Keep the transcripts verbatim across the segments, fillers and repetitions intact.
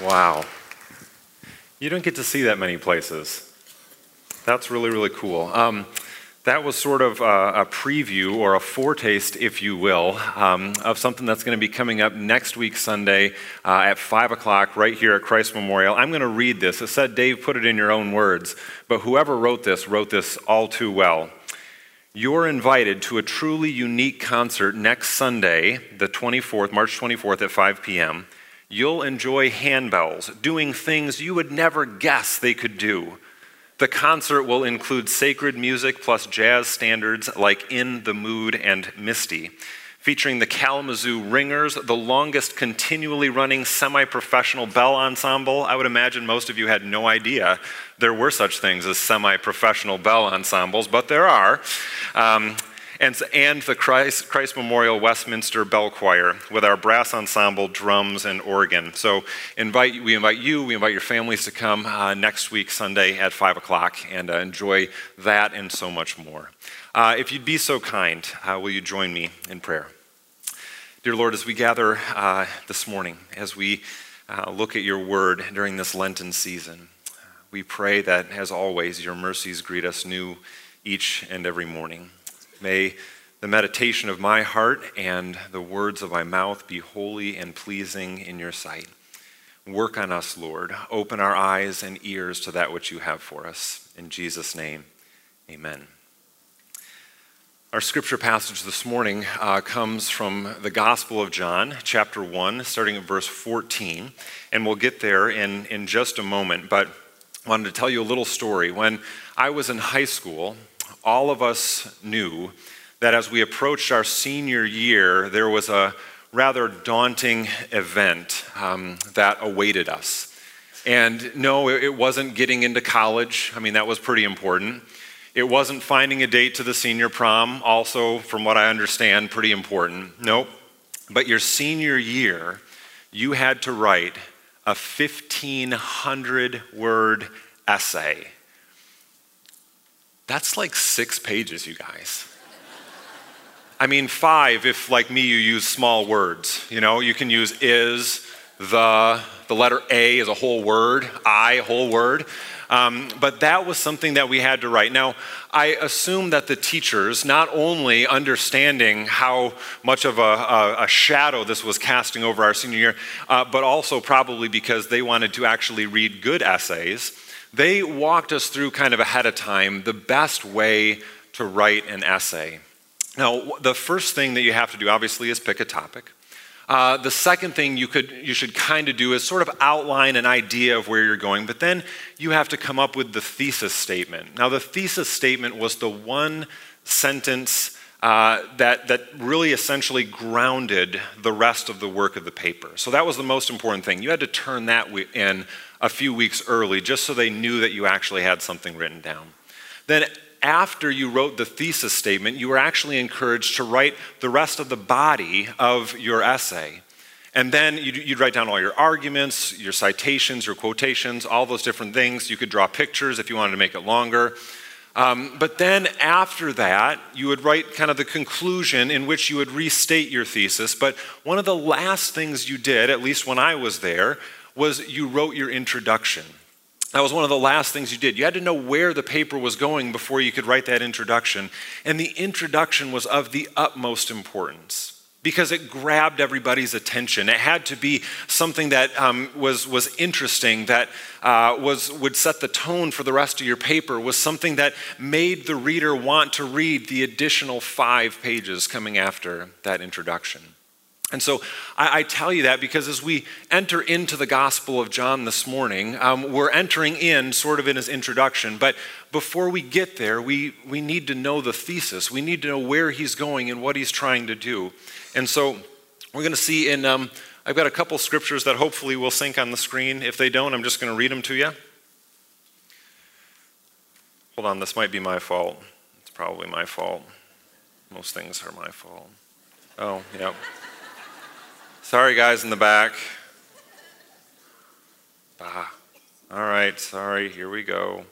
Wow. You don't get to see that many places. That's really, really cool. Um, that was sort of a, a preview or a foretaste, if you will, um, of something that's going to be coming up next week, Sunday, uh, at five o'clock, right here at Christ Memorial. I'm going to read this. It said, Dave, put it in your own words, but whoever wrote this wrote this all too well. You're invited to a truly unique concert next Sunday, the twenty-fourth, March twenty-fourth at five p.m. You'll enjoy handbells, doing things you would never guess they could do. The concert will include sacred music plus jazz standards like In the Mood and Misty, featuring the Kalamazoo Ringers, the longest continually running semi-professional bell ensemble. I would imagine most of you had no idea there were such things as semi-professional bell ensembles, but there are. Um, and, and the Christ, Christ Memorial Westminster Bell Choir with our brass ensemble, drums, and organ. So invite we invite you, we invite your families to come uh, next week, Sunday at five o'clock, and uh, enjoy that and so much more. Uh, if you'd be so kind, uh, will you join me in prayer? Dear Lord, as we gather uh, this morning, as we uh, look at your word during this Lenten season, we pray that, as always, your mercies greet us new each and every morning. May the meditation of my heart and the words of my mouth be holy and pleasing in your sight. Work on us, Lord. Open our eyes and ears to that which you have for us. In Jesus' name, amen. Our scripture passage this morning uh, comes from the Gospel of John, chapter one, starting at verse fourteen. And we'll get there in, in just a moment, but I wanted to tell you a little story. When I was in high school, all of us knew that as we approached our senior year, there was a rather daunting event um, that awaited us. And no, it wasn't getting into college. I mean, that was pretty important. It wasn't finding a date to the senior prom, also, from what I understand, pretty important. Nope. But your senior year, you had to write a fifteen hundred word essay. That's like six pages, you guys. I mean, five if, like me, you use small words. You know, you can use is, the, the letter A is a whole word, I, a whole word. Um, but that was something that we had to write. Now, I assume that the teachers, not only understanding how much of a, a, a shadow this was casting over our senior year, uh, but also probably because they wanted to actually read good essays, they walked us through kind of ahead of time the best way to write an essay. Now, the first thing that you have to do, obviously, is pick a topic. Uh, the second thing you could you should kind of do is sort of outline an idea of where you're going, but then you have to come up with the thesis statement. Now, the thesis statement was the one sentence uh, that, that really essentially grounded the rest of the work of the paper. So that was the most important thing. You had to turn that in a few weeks early just so they knew that you actually had something written down. Then after you wrote the thesis statement, you were actually encouraged to write the rest of the body of your essay. And then you'd, you'd write down all your arguments, your citations, your quotations, all those different things. You could draw pictures if you wanted to make it longer. Um, but then after that, you would write kind of the conclusion in which you would restate your thesis. But one of the last things you did, at least when I was there, was you wrote your introduction. That was one of the last things you did. You had to know where the paper was going before you could write that introduction. And the introduction was of the utmost importance because it grabbed everybody's attention. It had to be something that um, was, was interesting, that uh, was, would set the tone for the rest of your paper, was something that made the reader want to read the additional five pages coming after that introduction. And so I, I tell you that because as we enter into the Gospel of John this morning, um, we're entering in sort of in his introduction, but before we get there, we, we need to know the thesis. We need to know where he's going and what he's trying to do. And so we're going to see in, um, I've got a couple scriptures that hopefully will sync on the screen. If they don't, I'm just going to read them to you. Hold on, this might be my fault. It's probably my fault. Most things are my fault. Oh, yep. Sorry, guys in the back. Ah, all right, sorry, here we go.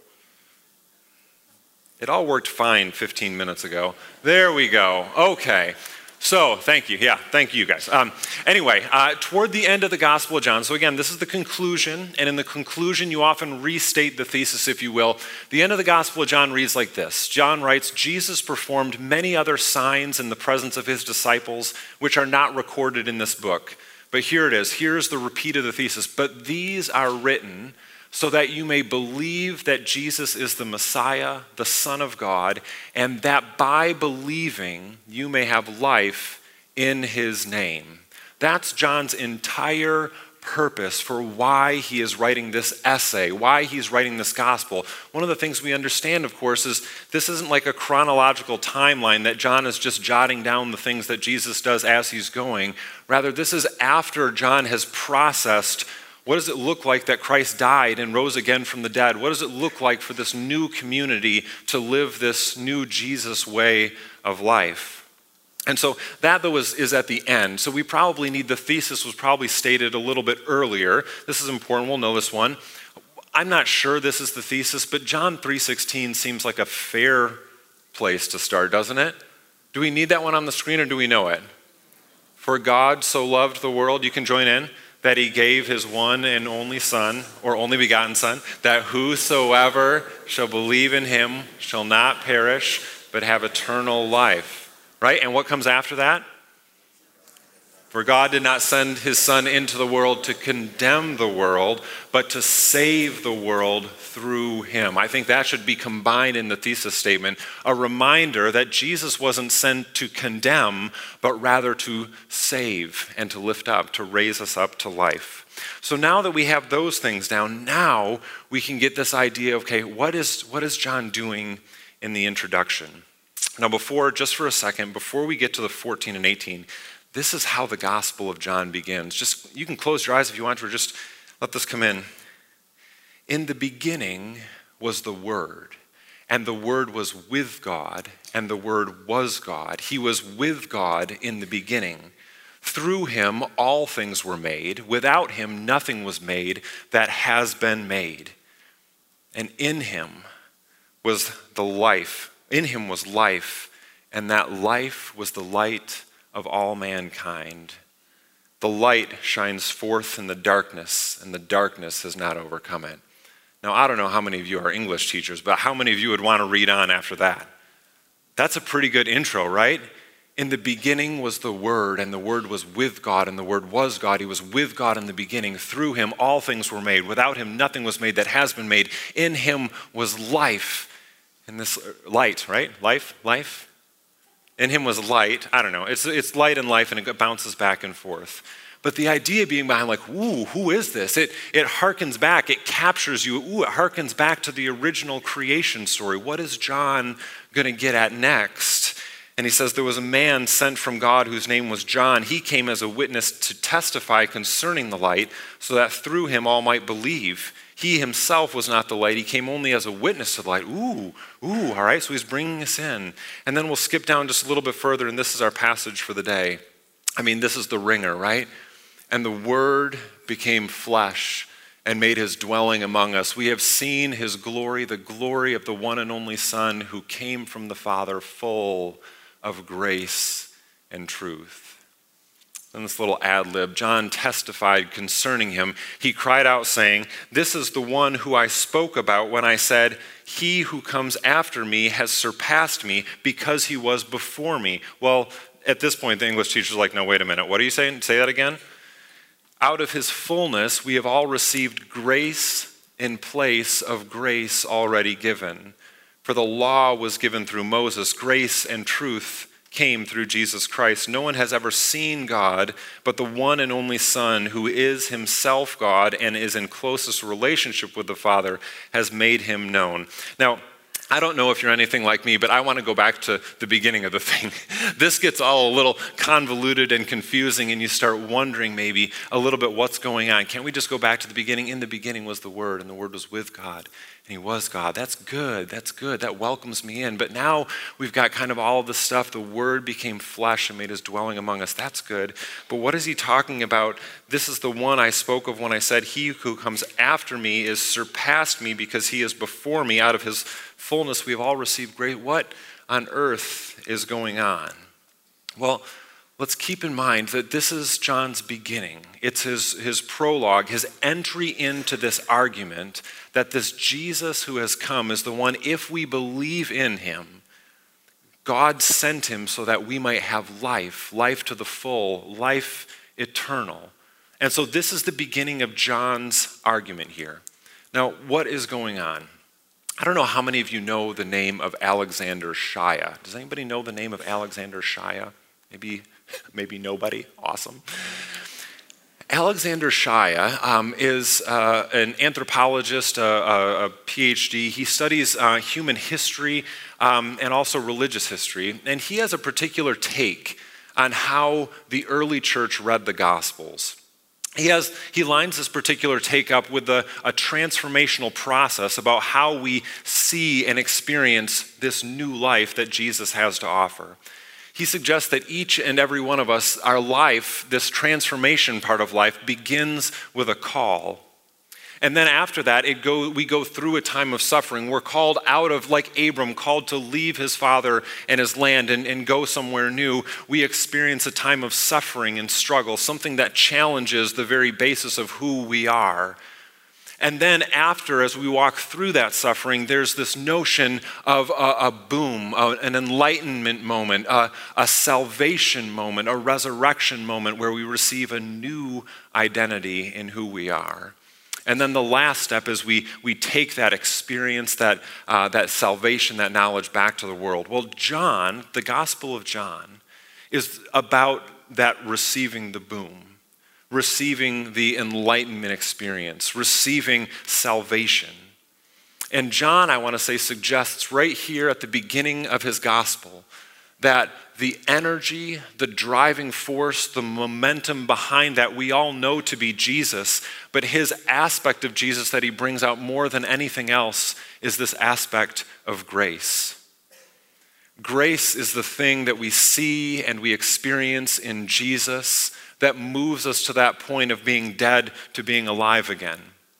It all worked fine fifteen minutes ago. There we go. Okay. So, thank you. Yeah, thank you guys. Um, anyway, uh, toward the end of the Gospel of John, so again, this is the conclusion, and in the conclusion, you often restate the thesis, if you will. The end of the Gospel of John reads like this. John writes, Jesus performed many other signs in the presence of his disciples, which are not recorded in this book. But here it is. Here's the repeat of the thesis. But these are written so that you may believe that Jesus is the Messiah, the Son of God, and that by believing you may have life in his name. That's John's entire purpose for why he is writing this essay, why he's writing this gospel. One of the things we understand, of course, is this isn't like a chronological timeline that John is just jotting down the things that Jesus does as he's going. Rather, this is after John has processed what does it look like that Christ died and rose again from the dead? What does it look like for this new community to live this new Jesus way of life? And so that, though, is, is at the end. So we probably need, the thesis was probably stated a little bit earlier. This is important. We'll know this one. I'm not sure this is the thesis, but John three sixteen seems like a fair place to start, doesn't it? Do we need that one on the screen, or do we know it? For God so loved the world, you can join in, that he gave his one and only Son, or only begotten Son, that whosoever shall believe in him shall not perish, but have eternal life. Right? And what comes after that? For God did not send his Son into the world to condemn the world, but to save the world through him. I think that should be combined in the thesis statement, a reminder that Jesus wasn't sent to condemn, but rather to save and to lift up, to raise us up to life. So now that we have those things down, now we can get this idea of, okay, what is, what is John doing in the introduction? Now before, just for a second, before we get to the fourteen and eighteen, this is how the Gospel of John begins. Just, you can close your eyes if you want to, or just let this come in. In the beginning was the Word, and the Word was with God, and the Word was God. He was with God in the beginning. Through him all things were made. Without him nothing was made that has been made. And in him was the life. In him was life, and that life was the light of all mankind. The light shines forth in the darkness, and the darkness has not overcome it. Now, I don't know how many of you are English teachers, but how many of you would want to read on after that? That's a pretty good intro, right? In the beginning was the Word, and the Word was with God, and the Word was God. He was with God in the beginning. Through him all things were made. Without him nothing was made that has been made. In him was life. And this light, right? Life, life. In him was light. I don't know. It's it's light and life, and it bounces back and forth. But the idea being behind, like, ooh, who is this? It it harkens back. It captures you. Ooh, it harkens back to the original creation story. What is John going to get at next? And he says there was a man sent from God whose name was John. He came as a witness to testify concerning the light, so that through him all might believe. He himself was not the light. He came only as a witness to the light. Ooh, ooh, all right, so he's bringing us in. And then we'll skip down just a little bit further, and this is our passage for the day. I mean, this is the ringer, right? And the Word became flesh and made his dwelling among us. We have seen his glory, the glory of the one and only Son who came from the Father, full of grace and truth. And this little ad lib, John testified concerning him. He cried out saying, "This is the one who I spoke about when I said, 'He who comes after me has surpassed me because he was before me.'" Well, at this point, the English teacher's like, no, wait a minute. What are you saying? Say that again. Out of his fullness, we have all received grace in place of grace already given. For the law was given through Moses. Grace and truth came through Jesus Christ. No one has ever seen God, but the one and only Son, who is himself God and is in closest relationship with the Father, has made him known. Now, I don't know if you're anything like me, but I want to go back to the beginning of the thing. This gets all a little convoluted and confusing, and you start wondering maybe a little bit what's going on. Can't we just go back to the beginning? In the beginning was the Word, and the Word was with God, and he was God. That's good. That's good. That welcomes me in. But now we've got kind of all of this stuff. The Word became flesh and made his dwelling among us. That's good. But what is he talking about? This is the one I spoke of when I said, "He who comes after me is surpassed me because he is before me." Out of his fullness we have all received great. What on earth is going on? Well, let's keep in mind that this is John's beginning. It's his, his prologue, his entry into this argument that this Jesus who has come is the one, if we believe in him, God sent him so that we might have life, life to the full, life eternal. And so this is the beginning of John's argument here. Now, what is going on? I don't know how many of you know the name of Alexander Shaia. Does anybody know the name of Alexander Shaia? Maybe, maybe nobody. Awesome. Alexander Shaia um, is uh, an anthropologist, uh, a, a P H D. He studies uh, human history um, and also religious history. And he has a particular take on how the early church read the Gospels. He has he lines this particular take up with a, a transformational process about how we see and experience this new life that Jesus has to offer. He suggests that each and every one of us, our life, this transformation part of life, begins with a call. And then after that, it go, we go through a time of suffering. We're called out of, like Abram, called to leave his father and his land and, and go somewhere new. We experience a time of suffering and struggle, something that challenges the very basis of who we are. And then after, as we walk through that suffering, there's this notion of a, a boom, a, an enlightenment moment, a, a salvation moment, a resurrection moment where we receive a new identity in who we are. And then the last step is we, we take that experience, that, uh, that salvation, that knowledge back to the world. Well, John, the Gospel of John, is about that receiving the boom. Receiving the enlightenment experience, receiving salvation. And John, I want to say, suggests right here at the beginning of his gospel that the energy, the driving force, the momentum behind that we all know to be Jesus, but his aspect of Jesus that he brings out more than anything else is this aspect of grace. Grace is the thing that we see and we experience in Jesus that moves us to that point of being dead to being alive again.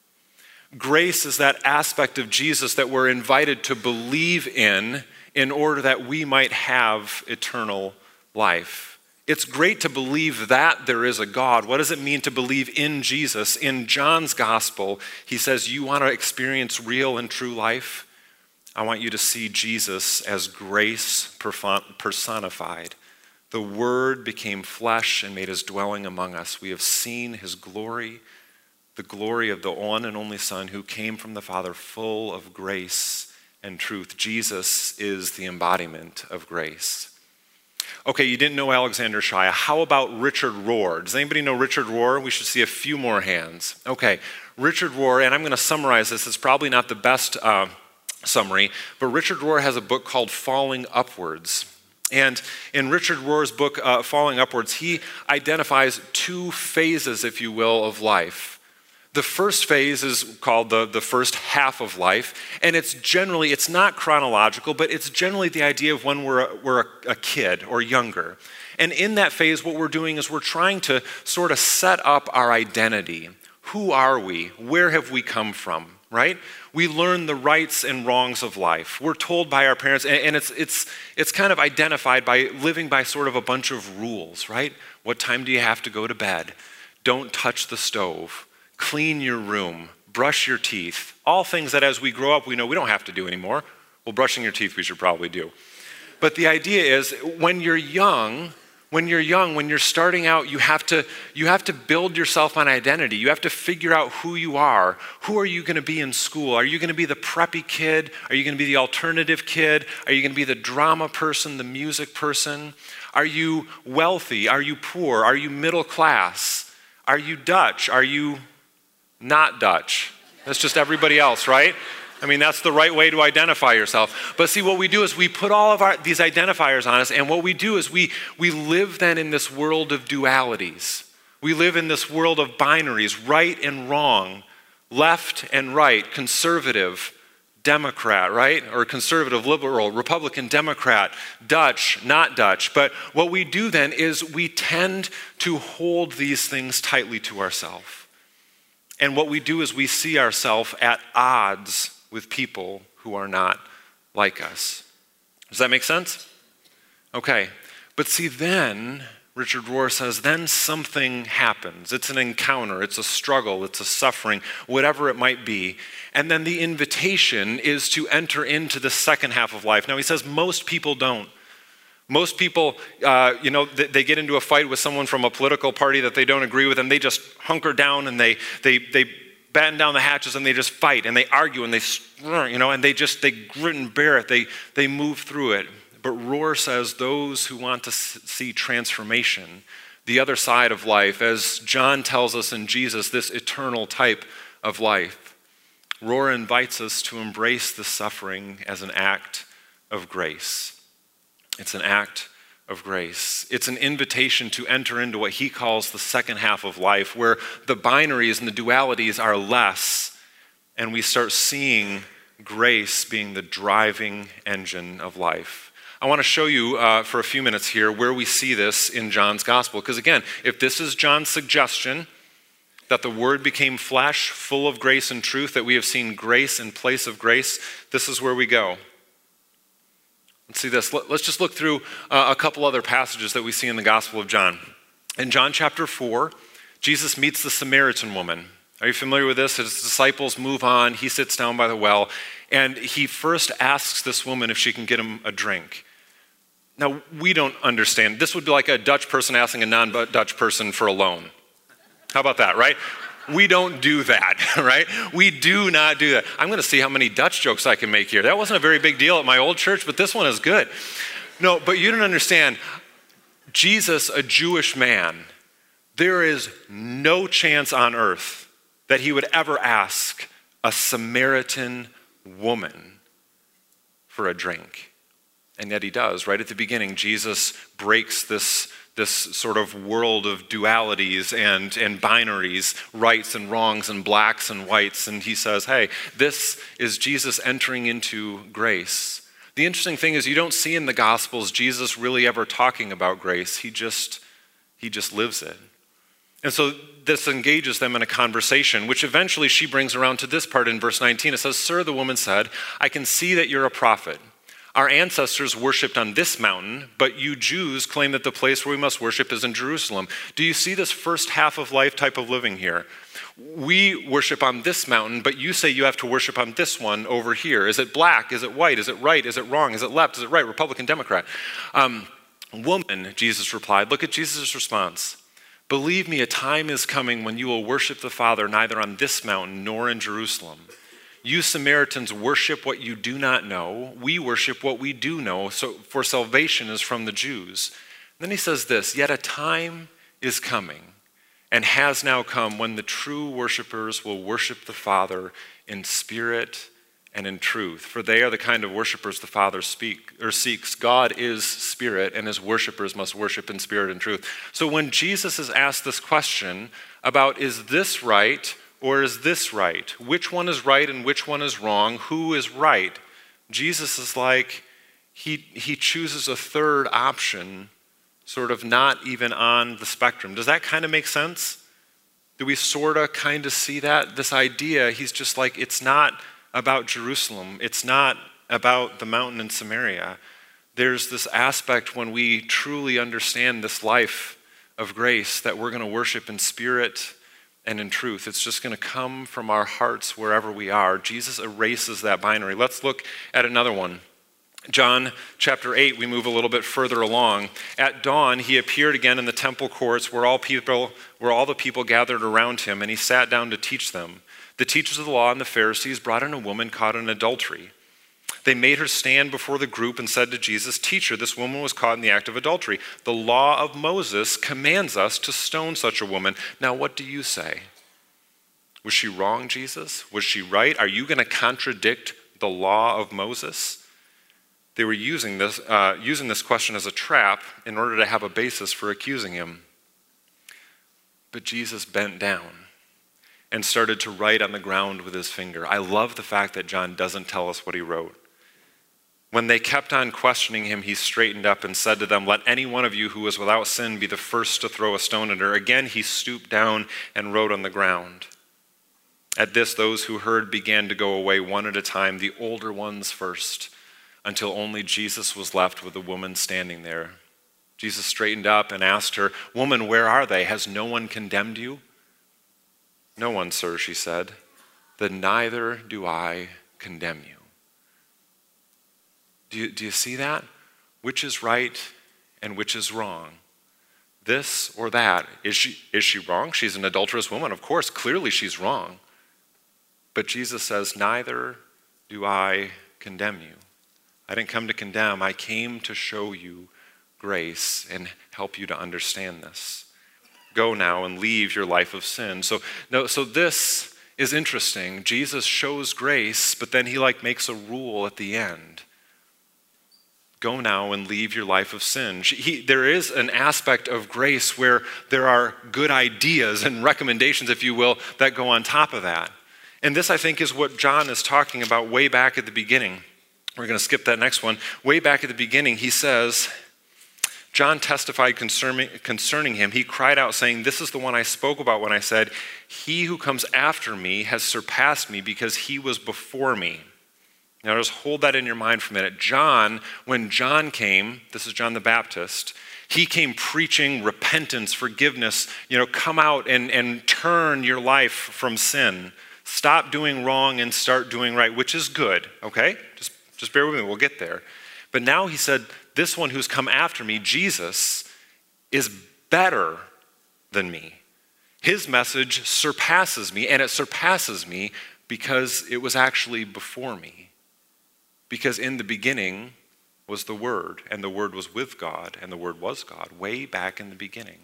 Grace is that aspect of Jesus that we're invited to believe in in order that we might have eternal life. It's great to believe that there is a God. What does it mean to believe in Jesus? In John's gospel, he says, you want to experience real and true life? I want you to see Jesus as grace personified. The Word became flesh and made his dwelling among us. We have seen his glory, the glory of the one and only Son who came from the Father, full of grace and truth. Jesus is the embodiment of grace. Okay, you didn't know Alexander Shaia. How about Richard Rohr? Does anybody know Richard Rohr? We should see a few more hands. Okay, Richard Rohr, and I'm going to summarize this. It's probably not the best uh, summary, but Richard Rohr has a book called Falling Upwards. And in Richard Rohr's book, uh, Falling Upwards, he identifies two phases, if you will, of life. The first phase is called the, the first half of life, and it's generally, it's not chronological, but it's generally the idea of when we're, a, we're a, a kid or younger. And in that phase, what we're doing is we're trying to sort of set up our identity. Who are we? Where have we come from? Right? We learn the rights and wrongs of life. We're told by our parents, and it's it's it's kind of identified by living by sort of a bunch of rules, right? What time do you have to go to bed? Don't touch the stove. Clean your room. Brush your teeth. All things that as we grow up, we know we don't have to do anymore. Well, brushing your teeth we should probably do. But the idea is when you're young, When you're young, when you're starting out, you have to you have to build yourself an identity. You have to figure out who you are. Who are you going to be in school? Are you going to be the preppy kid? Are you going to be the alternative kid? Are you going to be the drama person, the music person? Are you wealthy? Are you poor? Are you middle class? Are you Dutch? Are you not Dutch? That's just everybody else, right? I mean, that's the right way to identify yourself. But see, what we do is we put all of our these identifiers on us, and what we do is we we live then in this world of dualities. We live in this world of binaries, right and wrong, left and right, conservative, Democrat, right? Or conservative, liberal, Republican, Democrat, Dutch, not Dutch. But what we do then is we tend to hold these things tightly to ourselves. And what we do is we see ourselves at odds with people who are not like us. Does that make sense? Okay. But see, then Richard Rohr says, then something happens. It's an encounter, it's a struggle, it's a suffering, whatever it might be. And then the invitation is to enter into the second half of life. Now he says most people don't. Most people, uh, you know, they, they get into a fight with someone from a political party that they don't agree with, and they just hunker down and they they they batten down the hatches and they just fight and they argue and they, you know, and they just, they grit and bear it. They they move through it. But Rohr says those who want to see transformation, the other side of life, as John tells us in Jesus, this eternal type of life, Rohr invites us to embrace the suffering as an act of grace. It's an act of grace. It's an invitation to enter into what he calls the second half of life, where the binaries and the dualities are less, and we start seeing grace being the driving engine of life. I want to show you uh, for a few minutes here where we see this in John's gospel. Because again, if this is John's suggestion that the word became flesh, full of grace and truth, that we have seen grace in place of grace, this is where we go. Let's see this. Let's just look through uh, a couple other passages that we see in the Gospel of John. In John chapter four, Jesus meets the Samaritan woman. Are you familiar with this? His disciples move on. He sits down by the well, and he first asks this woman if she can get him a drink. Now, we don't understand. This would be like a Dutch person asking a non-Dutch person for a loan. How about that, right? We don't do that, right? We do not do that. I'm going to see how many Dutch jokes I can make here. That wasn't a very big deal at my old church, but this one is good. No, but you don't understand. Jesus, a Jewish man, there is no chance on earth that he would ever ask a Samaritan woman for a drink. And yet he does. Right at the beginning, Jesus breaks this, this sort of world of dualities and, and binaries, rights and wrongs and blacks and whites. And he says, hey, this is Jesus entering into grace. The interesting thing is you don't see in the Gospels Jesus really ever talking about grace. He just, he just lives it. And so this engages them in a conversation, which eventually she brings around to this part in verse nineteen. It says, sir, the woman said, I can see that you're a prophet. Our ancestors worshipped on this mountain, but you Jews claim that the place where we must worship is in Jerusalem. Do you see this first half of life type of living here? We worship on this mountain, but you say you have to worship on this one over here. Is it black? Is it white? Is it right? Is it wrong? Is it left? Is it right? Republican, Democrat? Um, woman, Jesus replied. Look at Jesus' response. Believe me, a time is coming when you will worship the Father neither on this mountain nor in Jerusalem. You Samaritans worship what you do not know. We worship what we do know, so for salvation is from the Jews. And then he says this, yet a time is coming and has now come when the true worshipers will worship the Father in spirit and in truth. For they are the kind of worshipers the Father speak or seeks. God is spirit, and his worshipers must worship in spirit and truth. So when Jesus is asked this question about is this right or is this right? Which one is right and which one is wrong? Who is right? Jesus is like, he, he chooses a third option, sort of not even on the spectrum. Does that kind of make sense? Do we sort of kind of see that? This idea, he's just like, it's not about Jerusalem. It's not about the mountain in Samaria. There's this aspect when we truly understand this life of grace that we're going to worship in spirit and in truth. It's just going to come from our hearts wherever we are. Jesus erases that binary. Let's look at another one. John chapter eight, we move a little bit further along. At dawn, he appeared again in the temple courts where all people, where all the people gathered around him, and he sat down to teach them. The teachers of the law and the Pharisees brought in a woman caught in adultery. They made her stand before the group and said to Jesus, Teacher, this woman was caught in the act of adultery. The law of Moses commands us to stone such a woman. Now, what do you say? Was she wrong, Jesus? Was she right? Are you going to contradict the law of Moses? They were using this, uh, using this question as a trap in order to have a basis for accusing him. But Jesus bent down and started to write on the ground with his finger. I love the fact that John doesn't tell us what he wrote. When they kept on questioning him, he straightened up and said to them, Let any one of you who is without sin be the first to throw a stone at her. Again, he stooped down and wrote on the ground. At this, those who heard began to go away one at a time, the older ones first, until only Jesus was left with the woman standing there. Jesus straightened up and asked her, "Woman, where are they? Has no one condemned you?" "No one, sir," she said. "Then neither do I condemn you." Do you, do you see that? Which is right and which is wrong? This or that? Is she, is she wrong? She's an adulterous woman. Of course, clearly she's wrong. But Jesus says, neither do I condemn you. I didn't come to condemn. I came to show you grace and help you to understand this. Go now and leave your life of sin. So, no, so this is interesting. Jesus shows grace, but then he like makes a rule at the end. Go now and leave your life of sin. He, there is an aspect of grace where there are good ideas and recommendations, if you will, that go on top of that. And this, I think, is what John is talking about way back at the beginning. We're going to skip that next one. Way back at the beginning, he says, John testified concerning, concerning him. He cried out saying, "This is the one I spoke about when I said, 'He who comes after me has surpassed me because he was before me.'" Now just hold that in your mind for a minute. John, when John came, this is John the Baptist, he came preaching repentance, forgiveness, you know, come out and, and turn your life from sin. Stop doing wrong and start doing right, which is good, okay? Just, just bear with me, we'll get there. But now he said, this one who's come after me, Jesus, is better than me. His message surpasses me, and it surpasses me because it was actually before me. Because in the beginning was the Word, and the Word was with God, and the Word was God, way back in the beginning.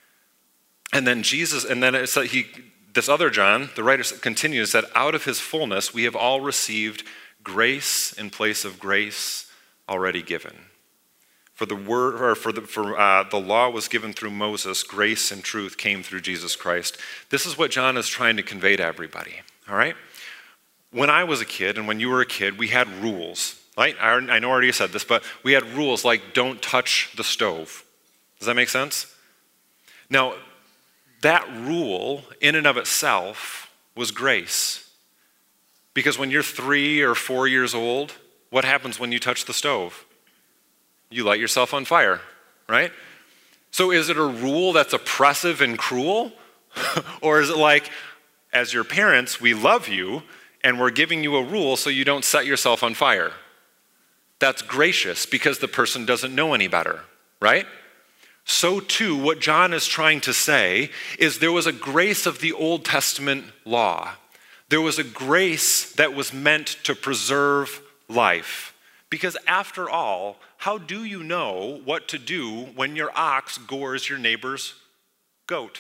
And then Jesus, and then it's like he, this other John, the writer continues that out of his fullness we have all received grace in place of grace already given. For the word, or for the for uh, the law was given through Moses, grace and truth came through Jesus Christ. This is what John is trying to convey to everybody. All right. When I was a kid, and when you were a kid, we had rules, right? I, I know I already said this, but we had rules like don't touch the stove. Does that make sense? Now, that rule in and of itself was grace. Because when you're three or four years old, what happens when you touch the stove? You light yourself on fire, right? So is it a rule that's oppressive and cruel? Or is it like, as your parents, we love you, and we're giving you a rule so you don't set yourself on fire? That's gracious because the person doesn't know any better, right? So too, what John is trying to say is there was a grace of the Old Testament law. There was a grace that was meant to preserve life. Because after all, how do you know what to do when your ox gores your neighbor's goat?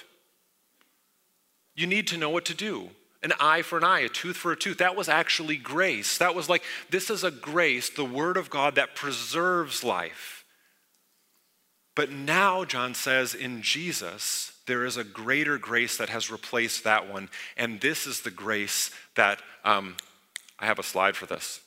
You need to know what to do. An eye for an eye, a tooth for a tooth. That was actually grace. That was like, this is a grace, the Word of God that preserves life. But now, John says, in Jesus, there is a greater grace that has replaced that one. And this is the grace that, um, I have a slide for this.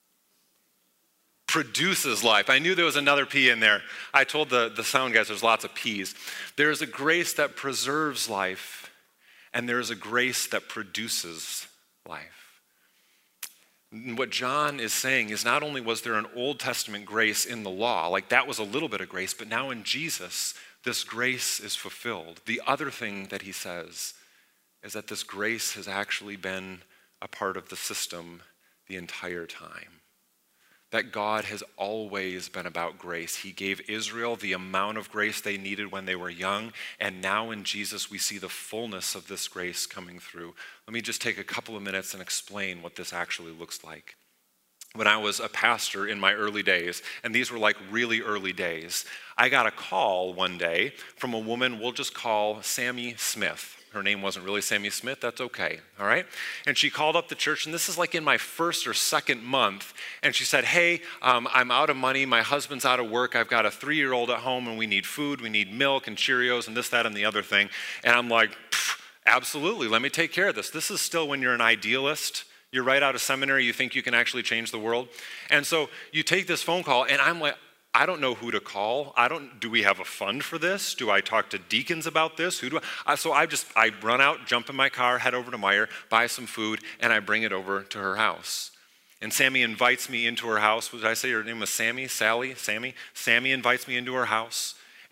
Produces life. I knew there was another P in there. I told the, the sound guys there's lots of P's. There is a grace that preserves life. And there is a grace that produces life. And what John is saying is not only was there an Old Testament grace in the law, like that was a little bit of grace, but now in Jesus, this grace is fulfilled. The other thing that he says is that this grace has actually been a part of the system the entire time. That God has always been about grace. He gave Israel the amount of grace they needed when they were young, and now in Jesus we see the fullness of this grace coming through. Let me just take a couple of minutes and explain what this actually looks like. When I was a pastor in my early days, and these were like really early days, I got a call one day from a woman we'll just call Sammy Smith. Her name wasn't really Sammy Smith, that's okay, all right? And she called up the church, and this is like in my first or second month, and she said, hey, um, I'm out of money, my husband's out of work, I've got a three-year-old at home, and we need food, we need milk and Cheerios and this, that, and the other thing. And I'm like, absolutely, let me take care of this. This is still when you're an idealist. You're right out of seminary, you think you can actually change the world. And so you take this phone call, and I'm like, I don't know who to call. I don't, do we have a fund for this? Do I talk to deacons about this? Who do I, I so I just, I run out, jump in my car, head over to Meijer, buy some food, and I bring it over to her house. And Sammy invites me into her house. What did I say her name was Sammy? Sally? Sammy? Sammy invites me into her house.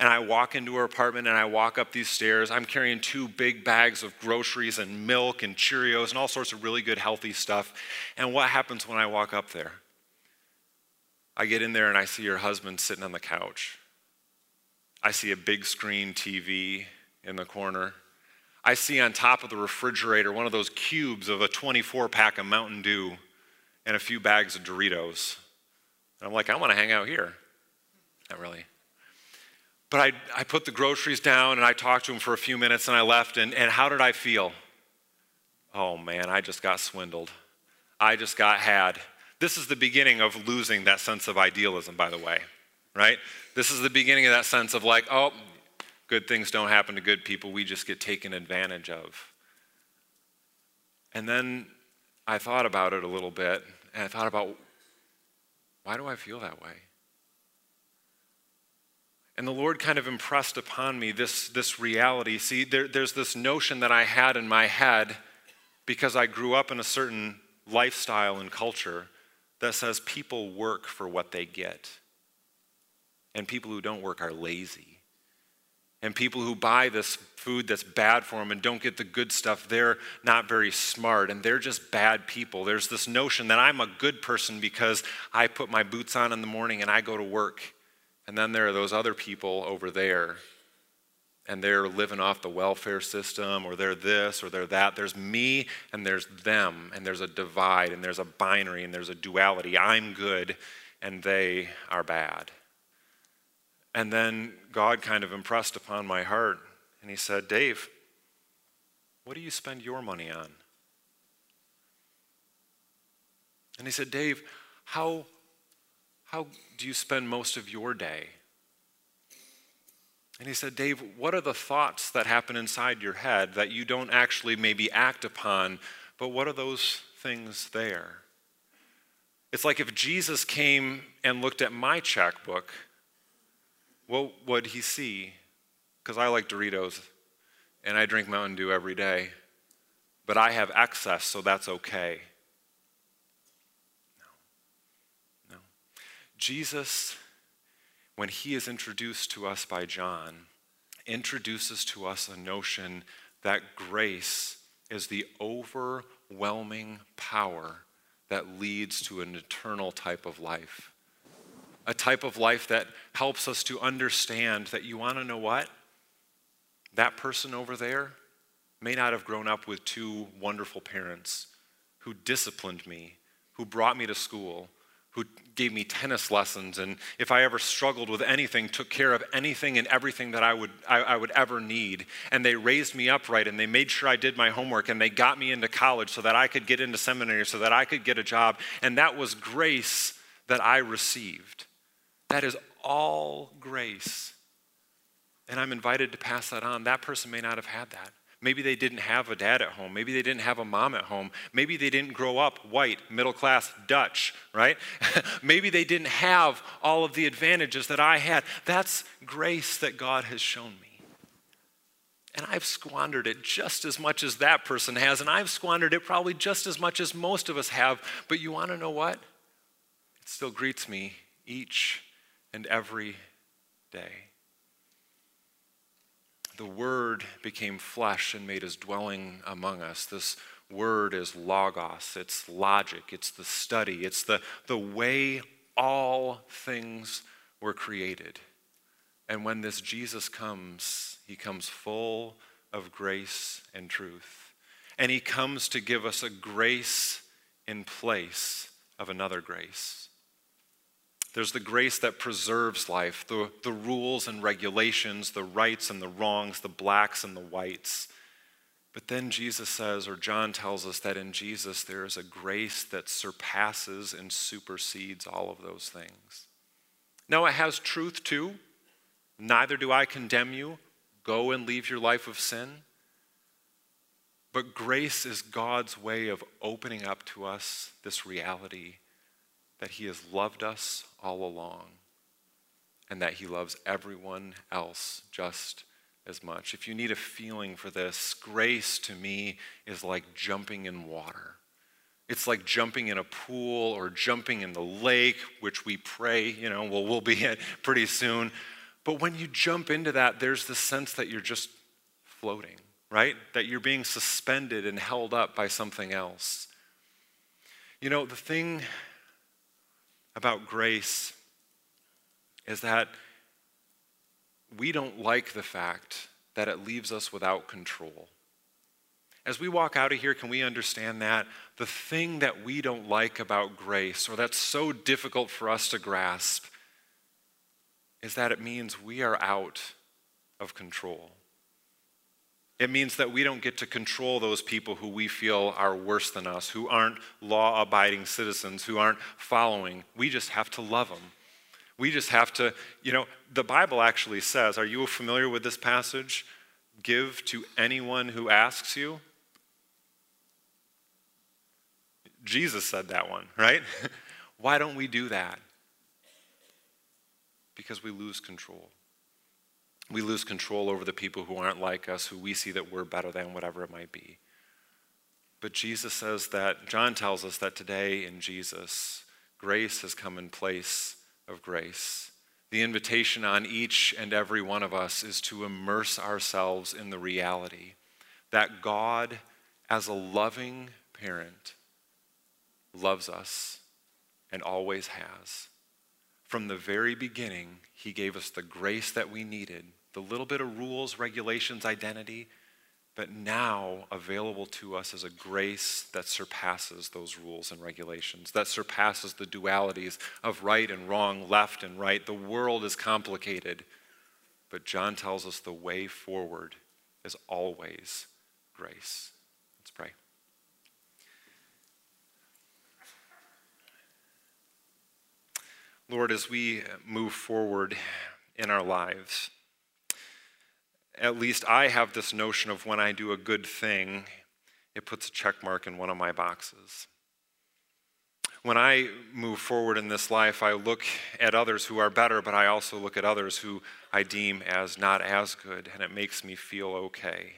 and I walk into her apartment and I walk up these stairs. I'm carrying two big bags of groceries and milk and Cheerios and all sorts of really good healthy stuff. And what happens when I walk up there? I get in there and I see her husband sitting on the couch. I see a big screen T V in the corner. I see on top of the refrigerator one of those cubes of a twenty-four pack of Mountain Dew and a few bags of Doritos. And I'm like, I want to hang out here. Not really. But I, I put the groceries down and I talked to him for a few minutes and I left. And, and how did I feel? Oh man, I just got swindled. I just got had. This is the beginning of losing that sense of idealism, by the way, right? This is the beginning of that sense of like, oh, good things don't happen to good people. We just get taken advantage of. And then I thought about it a little bit, and I thought about, why do I feel that way? And the Lord kind of impressed upon me this, this reality. See, there, there's this notion that I had in my head because I grew up in a certain lifestyle and culture that says people work for what they get. And people who don't work are lazy. And people who buy this food that's bad for them and don't get the good stuff, they're not very smart and they're just bad people. There's this notion that I'm a good person because I put my boots on in the morning and I go to work. And then there are those other people over there and they're living off the welfare system, or they're this or they're that. There's me and there's them, and there's a divide and there's a binary and there's a duality. I'm good and they are bad. And then God kind of impressed upon my heart, and he said, Dave, what do you spend your money on? And he said, Dave, how, how do you spend most of your day? And he said, Dave, what are the thoughts that happen inside your head that you don't actually maybe act upon, but what are those things there? It's like if Jesus came and looked at my checkbook, what would he see? Because I like Doritos and I drink Mountain Dew every day, but I have excess, so that's okay. No, no. Jesus, when he is introduced to us by John, introduces to us a notion that grace is the overwhelming power that leads to an eternal type of life. A type of life that helps us to understand that, you want to know what? That person over there may not have grown up with two wonderful parents who disciplined me, who brought me to school, who gave me tennis lessons, and if I ever struggled with anything, took care of anything and everything that I would I, I would ever need. And they raised me up right, and they made sure I did my homework, and they got me into college so that I could get into seminary, so that I could get a job. And that was grace that I received. That is all grace. And I'm invited to pass that on. That person may not have had that. Maybe they didn't have a dad at home. Maybe they didn't have a mom at home. Maybe they didn't grow up white, middle class, Dutch, right? Maybe they didn't have all of the advantages that I had. That's grace that God has shown me. And I've squandered it just as much as that person has, and I've squandered it probably just as much as most of us have. But you want to know what? It still greets me each and every day. The Word became flesh and made his dwelling among us. This word is logos, it's logic, it's the study, it's the, the way all things were created. And when this Jesus comes, he comes full of grace and truth. And he comes to give us a grace in place of another grace. There's the grace that preserves life, the, the rules and regulations, the rights and the wrongs, the blacks and the whites. But then Jesus says, or John tells us, that in Jesus there is a grace that surpasses and supersedes all of those things. Now it has truth too. Neither do I condemn you. Go and leave your life of sin. But grace is God's way of opening up to us this reality that he has loved us all along and that he loves everyone else just as much. If you need a feeling for this, grace to me is like jumping in water. It's like jumping in a pool or jumping in the lake, which we pray, you know, well, we'll be at pretty soon. But when you jump into that, there's this sense that you're just floating, right? That you're being suspended and held up by something else. You know, the thing about grace is that we don't like the fact that it leaves us without control. As we walk out of here, can we understand that? The thing that we don't like about grace, or that's so difficult for us to grasp, is that it means we are out of control. It means that we don't get to control those people who we feel are worse than us, who aren't law-abiding citizens, who aren't following. We just have to love them. We just have to, you know, the Bible actually says, are you familiar with this passage? Give to anyone who asks you. Jesus said that one, right? Why don't we do that? Because we lose control. We lose control over the people who aren't like us, who we see that we're better than, whatever it might be. But Jesus says that, John tells us that today in Jesus, grace has come in place of grace. The invitation on each and every one of us is to immerse ourselves in the reality that God, as a loving parent, loves us and always has. From the very beginning, he gave us the grace that we needed, the little bit of rules, regulations, identity, but now available to us is a grace that surpasses those rules and regulations, that surpasses the dualities of right and wrong, left and right. The world is complicated, but John tells us the way forward is always grace. Let's pray. Lord, as we move forward in our lives, at least I have this notion of when I do a good thing, it puts a check mark in one of my boxes. When I move forward in this life, I look at others who are better, but I also look at others who I deem as not as good, and it makes me feel okay.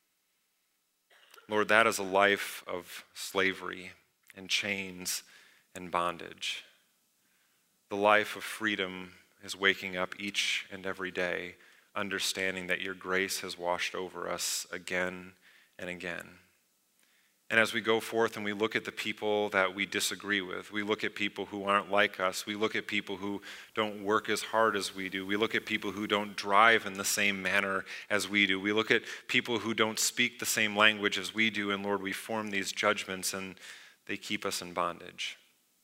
Lord, that is a life of slavery and chains and bondage. The life of freedom is waking up each and every day, understanding that your grace has washed over us again and again. And as we go forth and we look at the people that we disagree with, we look at people who aren't like us, we look at people who don't work as hard as we do, we look at people who don't drive in the same manner as we do, we look at people who don't speak the same language as we do, and Lord, we form these judgments and they keep us in bondage.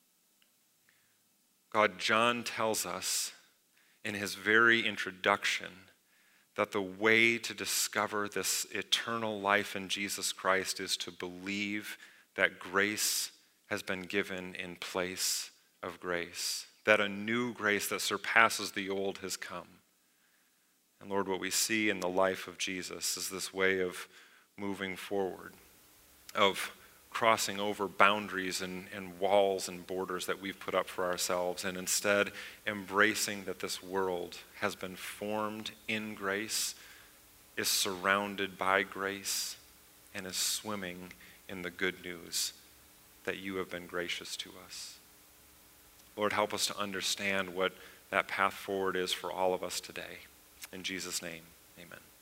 God, John tells us in his very introduction that the way to discover this eternal life in Jesus Christ is to believe that grace has been given in place of grace, that a new grace that surpasses the old has come. And Lord, what we see in the life of Jesus is this way of moving forward, of crossing over boundaries and, and walls and borders that we've put up for ourselves, and instead embracing that this world has been formed in grace, is surrounded by grace, and is swimming in the good news that you have been gracious to us. Lord, help us to understand what that path forward is for all of us today. In Jesus' name, amen.